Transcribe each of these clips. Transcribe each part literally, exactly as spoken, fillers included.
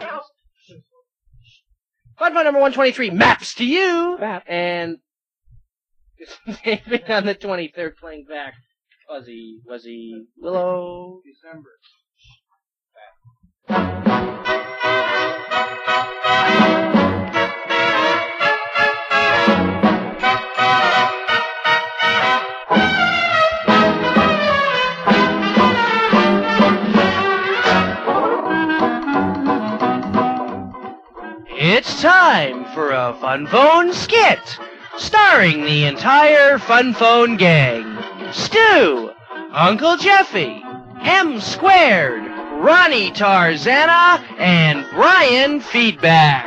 Fun Fun number one twenty-three, Maps to You! Map. And David on the twenty-third playing back. Fuzzy, Wuzzy, Willow. December. It's time for a Fun Phone skit, starring the entire Fun Phone gang. Stu, Uncle Jeffy, M Squared, Ronnie Tarzana, and Brian Feedback.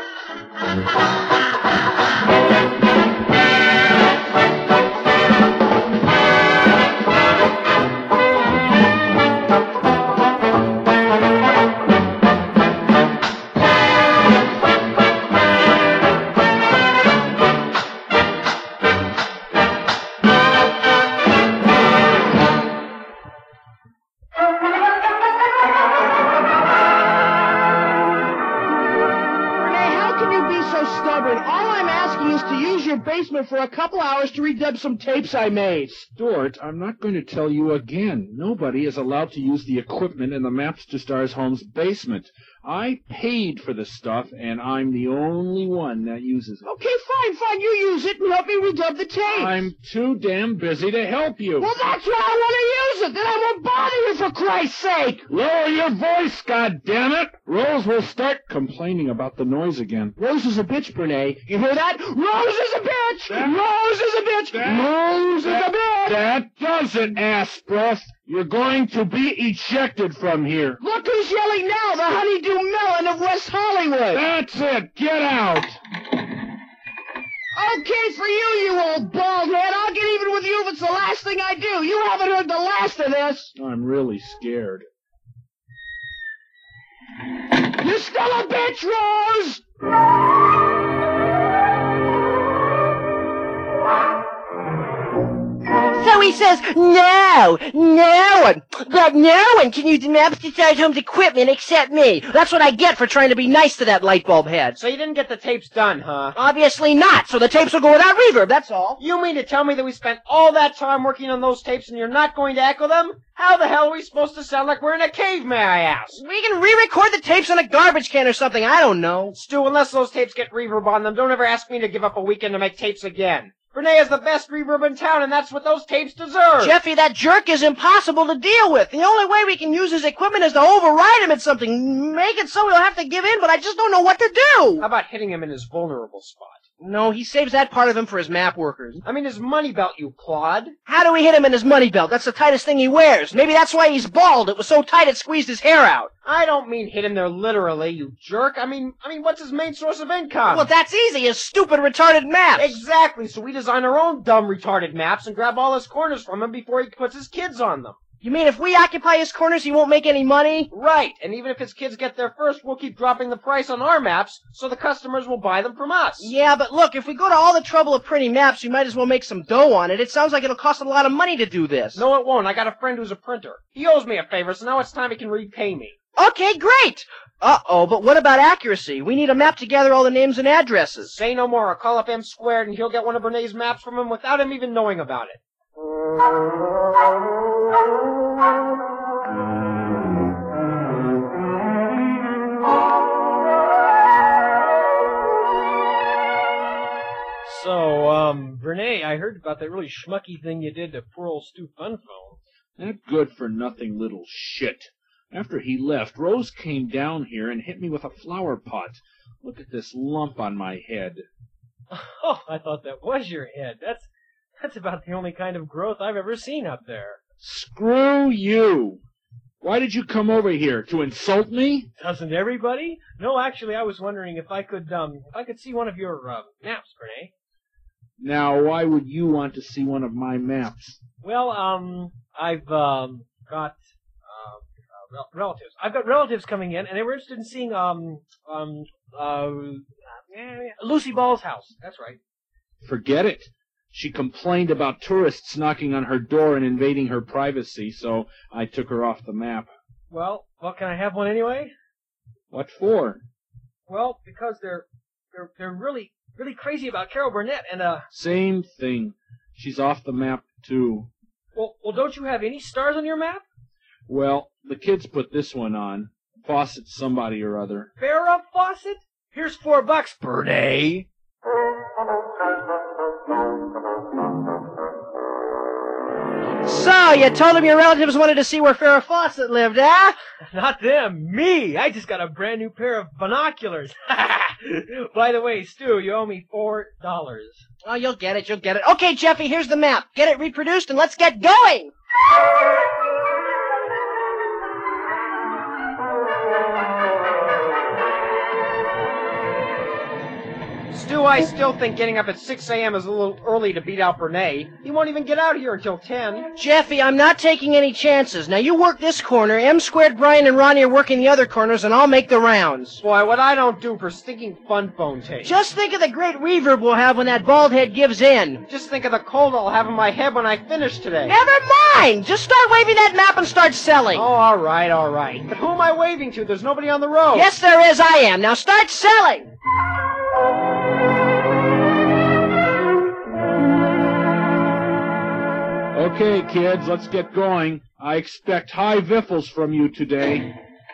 For a couple hours to redub some tapes I made. Stuart, I'm not going to tell you again. Nobody is allowed to use the equipment in the Maps to Stars home's basement. I paid for the stuff, and I'm the only one that uses it. Okay, fine, fine. You use it and help me redub the tape. I'm too damn busy to help you. Well, that's why I want to use it. Then I won't bother you, for Christ's sake. Lower your voice, goddammit. Rose will start complaining about the noise again. Rose is a bitch, Brene. You hear that? Rose is a bitch. That, Rose is a bitch. That, Rose that, is a bitch. That does it, ass breath. You're going to be ejected from here. Look who's yelling now, the Honeydew Melon of West Hollywood. That's it. Get out. Okay for you, you old bald head. I'll get even with you if it's the last thing I do. You haven't heard the last of this. I'm really scared. You're still a bitch, Rose! So he says, no, no one, but no one can use the Maps to Stars home's equipment except me. That's what I get for trying to be nice to that light bulb head. So you didn't get the tapes done, huh? Obviously not, so the tapes will go without reverb, that's all. You mean to tell me that we spent all that time working on those tapes and you're not going to echo them? How the hell are we supposed to sound like we're in a cave, may I ask? We can re-record the tapes on a garbage can or something, I don't know. Stu, unless those tapes get reverb on them, don't ever ask me to give up a weekend to make tapes again. Renee has the best reverb in town, and that's what those tapes deserve. Jeffy, that jerk is impossible to deal with. The only way we can use his equipment is to override him at something. Make it so he'll have to give in, but I just don't know what to do. How about hitting him in his vulnerable spot? No, he saves that part of him for his map workers. I mean his money belt, you clod. How do we hit him in his money belt? That's the tightest thing he wears. Maybe that's why he's bald. It was so tight it squeezed his hair out. I don't mean hit him there literally, you jerk. I mean, I mean, what's his main source of income? Well, that's easy. His stupid, retarded maps. Exactly. So we design our own dumb, retarded maps and grab all his corners from him before he puts his kids on them. You mean if we occupy his corners, he won't make any money? Right. And even if his kids get there first, we'll keep dropping the price on our maps so the customers will buy them from us. Yeah, but look, if we go to all the trouble of printing maps, we might as well make some dough on it. It sounds like it'll cost a lot of money to do this. No, it won't. I got a friend who's a printer. He owes me a favor, so now it's time he can repay me. Okay, great! Uh-oh, but what about accuracy? We need a map to gather all the names and addresses. Say no more. I'll call up M Squared, and he'll get one of Renee's maps from him without him even knowing about it. So, um, Renee, I heard about that really schmucky thing you did to poor old Stu Fun Phone. That good-for-nothing little shit. After he left, Rose came down here and hit me with a flower pot. Look at this lump on my head. Oh, I thought that was your head. That's that's about the only kind of growth I've ever seen up there. Screw you! Why did you come over here? To insult me? Doesn't everybody? No, actually, I was wondering if I could, um, if I could see one of your, uh, maps, Renee. Now, why would you want to see one of my maps? Well, um, I've, um, got, uh, rel- relatives. I've got relatives coming in, and they were interested in seeing, um, um, uh, Lucy Ball's house. That's right. Forget it. She complained about tourists knocking on her door and invading her privacy, so I took her off the map. Well, well, can I have one anyway? What for? Well, because they're they're they're really really crazy about Carol Burnett, and uh. Same thing. She's off the map too. Well, well, don't you have any stars on your map? Well, the kids put this one on. Fawcett somebody or other. Farrah Fawcett? Here's four bucks, Bernay. So, you told him your relatives wanted to see where Farrah Fawcett lived, eh? Not them, me. I just got a brand new pair of binoculars. By the way, Stu, you owe me four dollars. Oh, you'll get it, you'll get it. Okay, Jeffy, here's the map. Get it reproduced and let's get going! Stu, I still think getting up at six a.m. is a little early to beat out Bernay. He won't even get out here until ten. Jeffy, I'm not taking any chances. Now, you work this corner, M squared, Brian, and Ronnie are working the other corners, and I'll make the rounds. Boy, what I don't do for stinking fun phone tape. Just think of the great reverb we'll have when that bald head gives in. Just think of the cold I'll have in my head when I finish today. Never mind! Just start waving that map and start selling. Oh, all right, all right. But who am I waving to? There's nobody on the road. Yes, there is. I am. Now start selling! Okay, kids, let's get going. I expect high viffles from you today.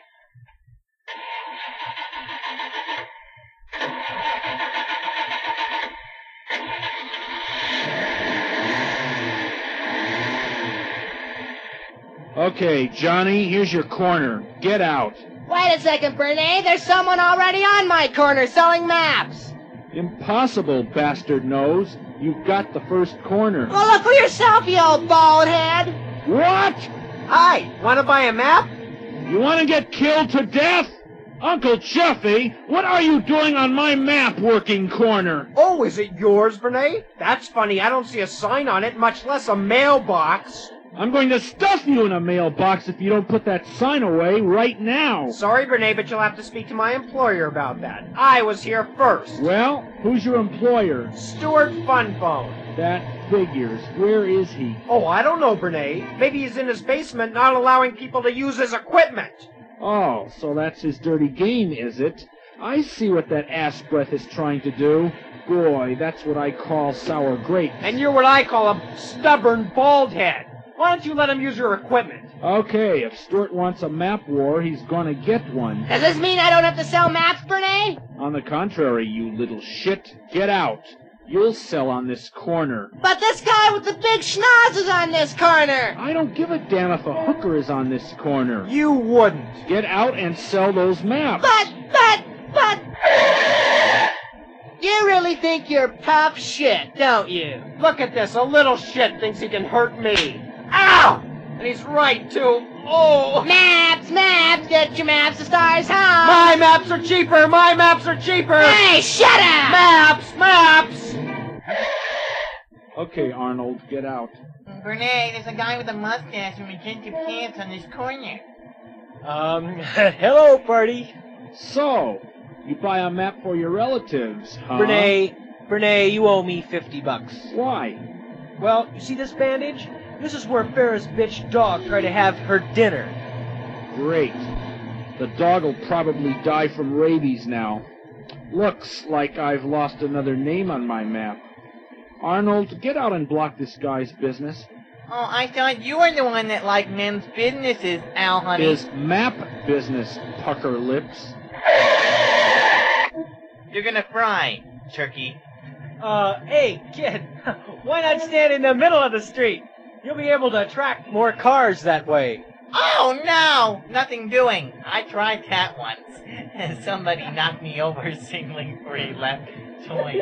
Okay, Johnny, here's your corner. Get out. Wait a second, Bernay. There's someone already on my corner selling maps. Impossible, bastard nose. You've got the first corner. Well, look for yourself, you old bald head. What? Hi, want to buy a map? You want to get killed to death? Uncle Chuffy, what are you doing on my map working corner? Oh, is it yours, Bernay? That's funny. I don't see a sign on it, much less a mailbox. I'm going to stuff you in a mailbox if you don't put that sign away right now. Sorry, Bernay, but you'll have to speak to my employer about that. I was here first. Well, who's your employer? Stuart Funphone. That figures. Where is he? Oh, I don't know, Bernay. Maybe he's in his basement not allowing people to use his equipment. Oh, so that's his dirty game, is it? I see what that ass breath is trying to do. Boy, that's what I call sour grapes. And you're what I call a stubborn bald head. Why don't you let him use your equipment? Okay, if Stuart wants a map war, he's gonna get one. Does this mean I don't have to sell maps, Bernay? On the contrary, you little shit. Get out. You'll sell on this corner. But this guy with the big schnoz is on this corner. I don't give a damn if a hooker is on this corner. You wouldn't. Get out and sell those maps. But, but, but... You really think you're tough shit, don't you? Look at this. A little shit thinks he can hurt me. Ow! And he's right, too. Oh! Maps, maps, get your maps to Stars Home. My maps are cheaper! My maps are cheaper! Hey, shut up! Maps! Maps! Okay, Arnold, get out. Bernay, there's a guy with a mustache and magenta pants on this corner. Um, hello, party. So, you buy a map for your relatives, huh? Bernay, Bernay, you owe me fifty bucks. Why? Well, you see this bandage? This is where Farrah's bitch dog tried to have her dinner. Great. The dog will probably die from rabies now. Looks like I've lost another name on my map. Arnold, get out and block this guy's business. Oh, I thought you were the one that liked men's businesses, Al, honey. His map business, pucker lips. You're gonna fry, turkey. Uh, hey, kid, why not stand in the middle of the street? You'll be able to attract more cars that way. Oh, no! Nothing doing. I tried that once. Somebody knocked me over signaling for a left toy.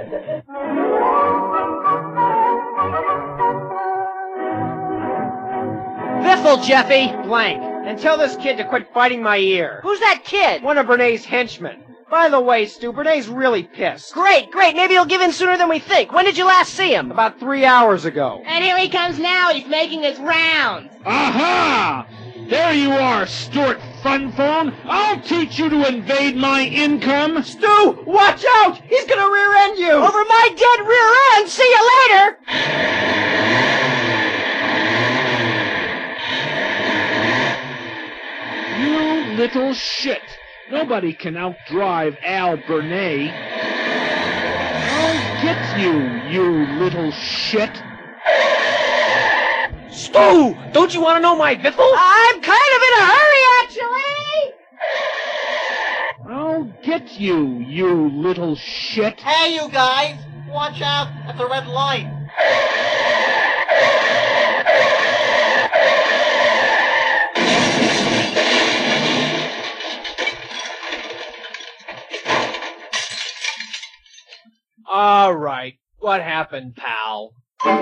Biffle, Jeffy! Blank. And tell this kid to quit biting my ear. Who's that kid? One of Bernay's henchmen. By the way, Stu, Bernay's really pissed. Great, great. Maybe he'll give in sooner than we think. When did you last see him? About three hours ago. And here he comes now. He's making his rounds. Aha! There you are, Stuart Funphone. I'll teach you to invade my income. Stu, watch out! He's gonna rear-end you! Over my dead rear end! See you later! You little shit. Nobody can outdrive Al Burnett. I'll get you, you little shit. Stu! Don't you want to know my biffle? I'm kind of in a hurry, actually! I'll get you, you little shit. Hey, you guys! Watch out at the red light. All right. What happened, pal? Stu,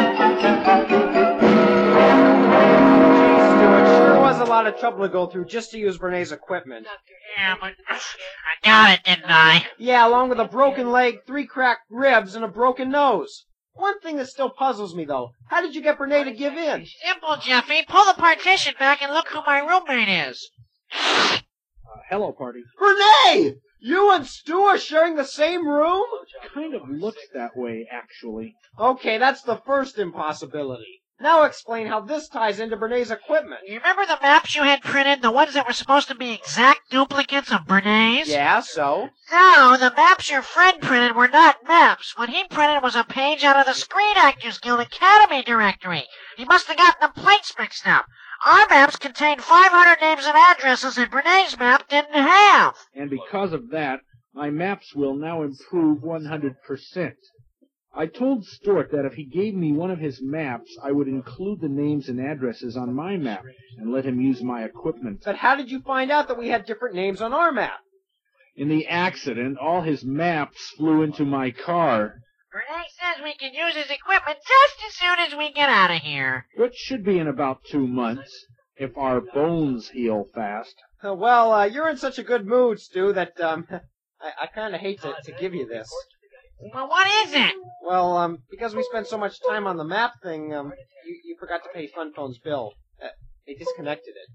it sure was a lot of trouble to go through just to use Bernays' equipment. Yeah, but I got it, didn't I? Yeah, along with a broken leg, three cracked ribs, and a broken nose. One thing that still puzzles me, though. How did you get Bernay to give in? Simple, Jeffy. Pull the partition back and look who my roommate is. Uh, hello, party. Bernay! You and Stu are sharing the same room? Kind of looks that way, actually. Okay, that's the first impossibility. Now explain how this ties into Bernays' equipment. You remember the maps you had printed, the ones that were supposed to be exact duplicates of Bernay's? Yeah, so? No, the maps your friend printed were not maps. What he printed was a page out of the Screen Actors Guild Academy directory. He must have gotten the plates mixed up. Our maps contained five hundred names and addresses that Bernay's map didn't have. And because of that, my maps will now improve one hundred percent. I told Stuart that if he gave me one of his maps, I would include the names and addresses on my map and let him use my equipment. But how did you find out that we had different names on our map? In the accident, all his maps flew into my car, Bernay says we can use his equipment just as soon as we get out of here. which should be in about two months, if our bones heal fast. Uh, well, uh, you're in such a good mood, Stu, that, um, I, I kinda hate to, to give you this. Well, what is it? Well, um, because we spent so much time on the map thing, um, you, you forgot to pay FunPhone's bill. Uh, they disconnected it.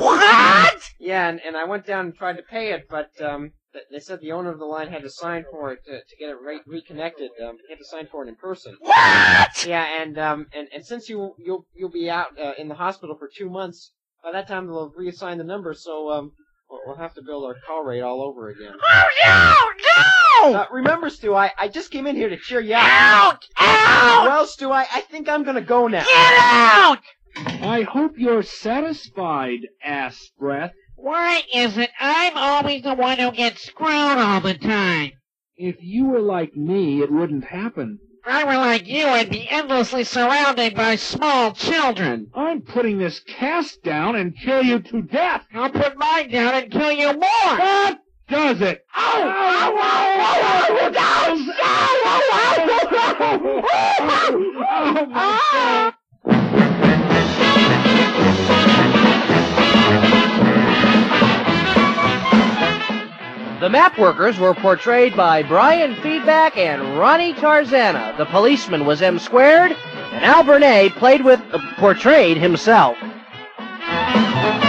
What? Yeah, and, and I went down and tried to pay it, but, um, th- they said the owner of the line had to sign for it to, to get it re- reconnected. Um, he had to sign for it in person. What? Yeah, and, um, and, and since you, you'll, you'll be out, uh, in the hospital for two months, by that time they'll reassign the number, so, um, we'll, we'll have to build our call rate all over again. Oh, no! No! Uh, remember, Stu, I, I just came in here to cheer you up. Out! Out! Well, Stu, I, I think I'm gonna go now. Get out! I hope you're satisfied, ass breath. Why is it I'm always the one who gets screwed all the time? If you were like me, it wouldn't happen. If I were like you, I'd be endlessly surrounded by small children. I'm putting this cast down and kill you to death. I'll put mine down and kill you more. That does it. Oh, my God. The map workers were portrayed by Brian Feedback and Ronnie Tarzana. The policeman was M Squared, and Al Burnett played with, uh, portrayed himself.